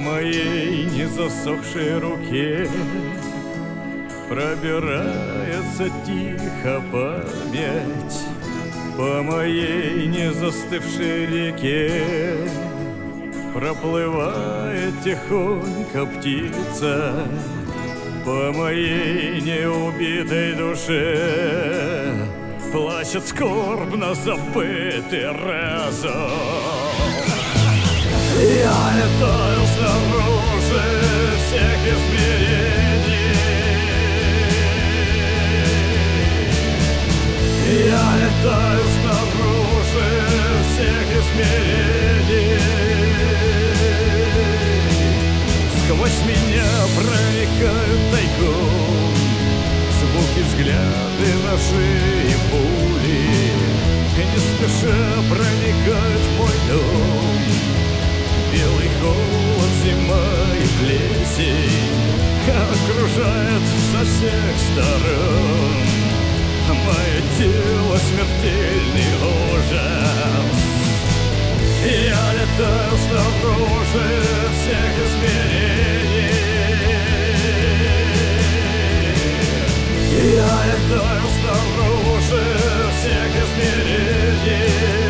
моей незасохшей руке пробирается тихо память, по моей незастывшей реке проплывает тихонько птица, по моей неубитой душе плачет скорбно забытый разум. Я летаю снаружи всех измерений, я летаю снаружи всех измерений. Сквозь меня проникают тайком звуки, взгляды, ножи и пули, и не спеша проникают в мой дом. Белый холод, зима и плесень окружает со всех сторон. Мое тело смертельный ужас. Я летаю снаружи всех измерений, я летаю снаружи всех измерений.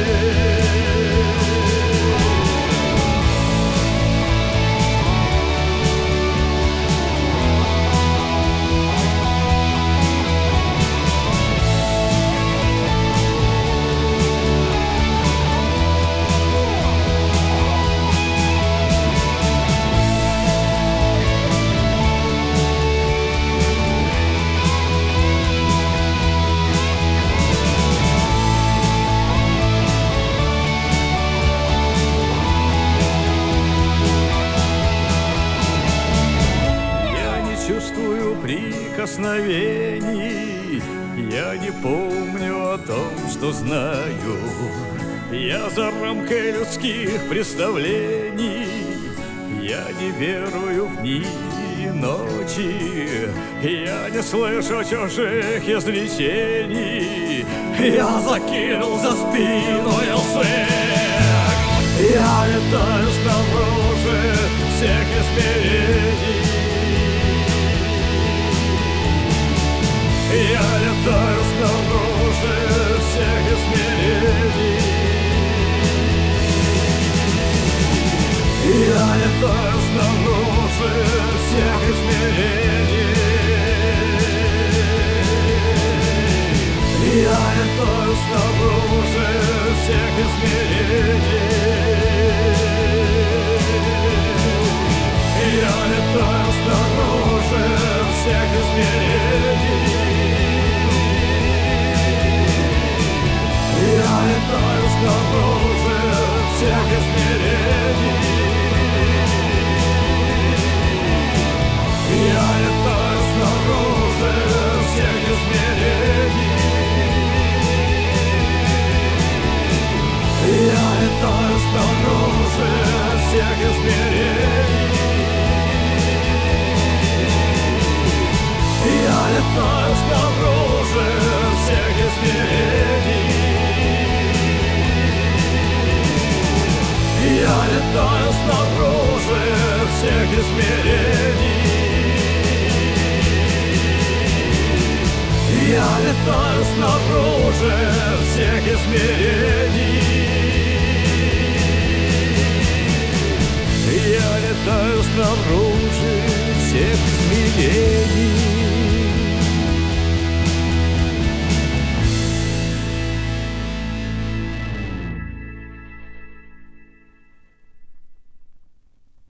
Чувствую прикосновений, я не помню о том, что знаю. Я за рамкой людских представлений, я не верую в дни и ночи, я не слышу чужих изречений. Я закинул за спину снег, я летаю снаружи всех измерений. Я летаю снаружи всех измерений, я летаю снаружи всех измерений, я летаю снаружи всех измерений, я летаю снаружи всех измерений. Я летаю снаружи всех измерений, я летаю снаружи всех измерений, я летаю снаружи всех измерений, я летаю снаружи всех измерений. Я летаю снаружи всех измерений, я летаю снаружи всех измерений, я летаю снаружи всех измерений.